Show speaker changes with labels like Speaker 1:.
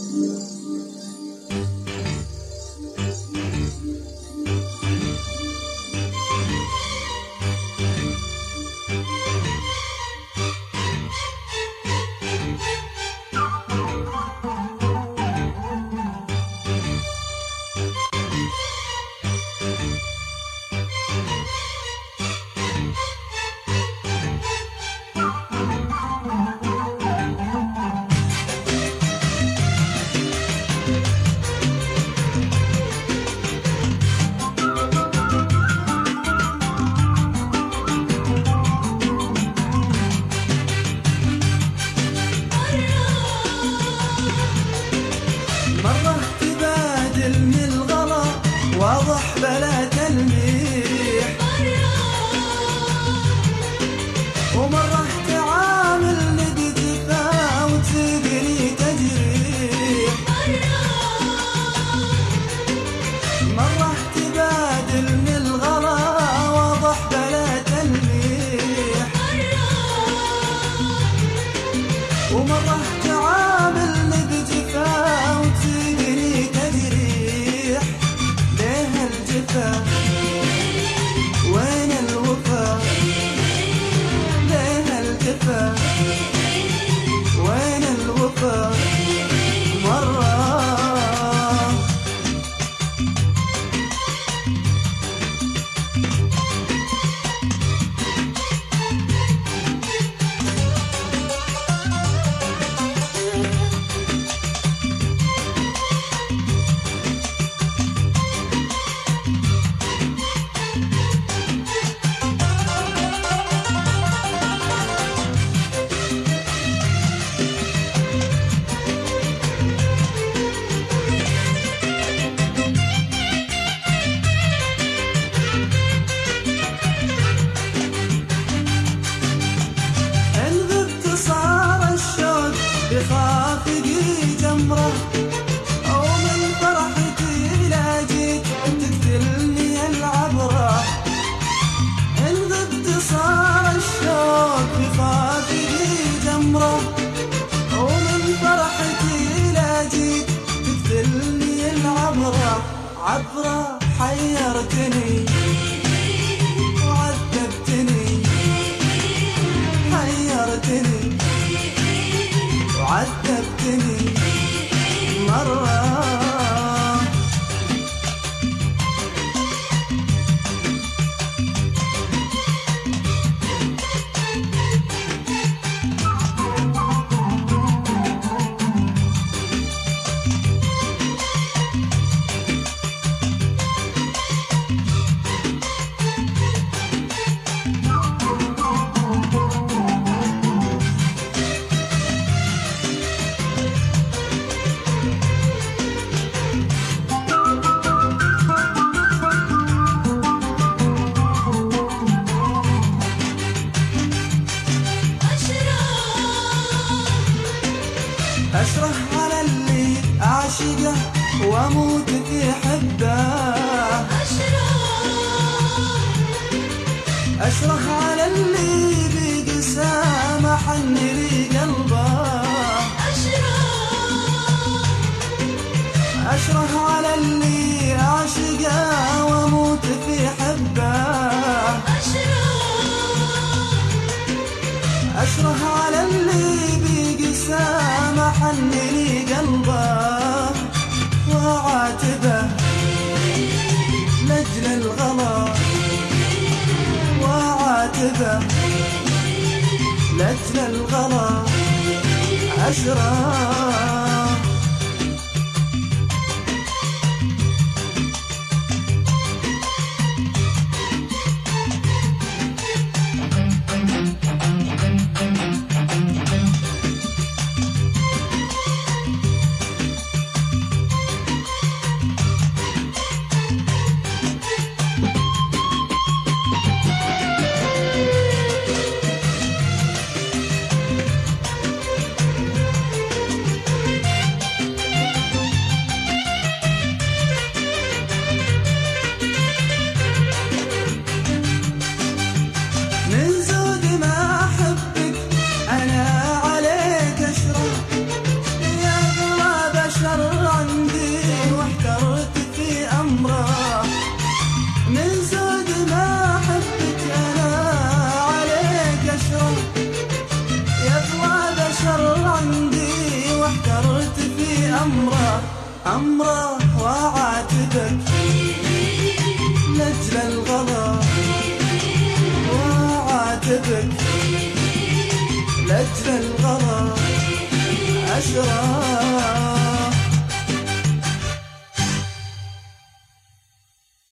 Speaker 1: واضح بلا تلميح، ومرة تعاملني بجفا وتسيقني تجريح، مرة تبادلني الغلا واضح بلا تلميح، ومرة تعاملني بجفا وتسيقني تجريح. وين الوفا؟ ليه الجفا؟ وين الوفا؟ مرة بخافقي جمرة، أو من فرحتي لا جيت تقتلني العبرة. إن غبت صار الشوق بخافقي جمرة، أو من فرحتي لا جيت تقتلني العبرة. عبرة حيرتني وعذبتني، حيرتني وعذبتني مرة. أشرح على اللي أعشقه وأموت في حبه، أشرح على اللي بيقي سامح لي قلبه، أشرح على اللي أعشقه وأموت في حبه، أشرح على اللي بيقي سامح لي قلبه، وعاتبه لأجل الغلا، وعاتبه لأجل الغلا. أشرح عمره وأعاتبك لأجل الغلا، وأعاتبك لأجل الغلا أشرار.